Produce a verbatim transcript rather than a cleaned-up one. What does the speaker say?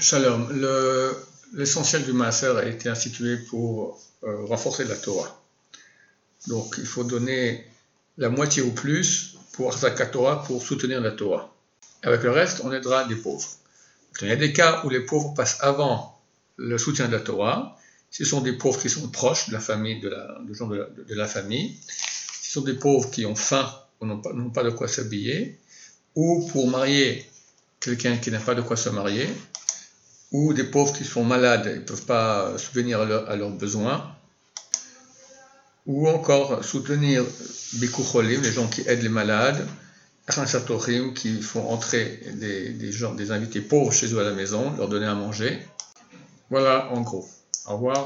Shalom, le, l'essentiel du Maaser a été institué pour euh, renforcer la Torah. Donc il faut donner la moitié ou plus pour Achzakat Torah, pour soutenir la Torah. Avec le reste, on aidera des pauvres. Il y a des cas où les pauvres passent avant le soutien de la Torah. Ce sont des pauvres qui sont proches de la famille, de la, de gens de la, de la famille. Ce sont des pauvres qui ont faim ou n'ont pas, n'ont pas de quoi s'habiller, ou pour marier quelqu'un qui n'a pas de quoi se marier, ou des pauvres qui sont malades et ne peuvent pas subvenir à, leur, à leurs besoins, ou encore soutenir Bikur Cholim, les gens qui aident les malades, Satorim, qui font entrer des, des, gens, des invités pauvres chez eux à la maison, leur donner à manger. Voilà en gros. Au revoir.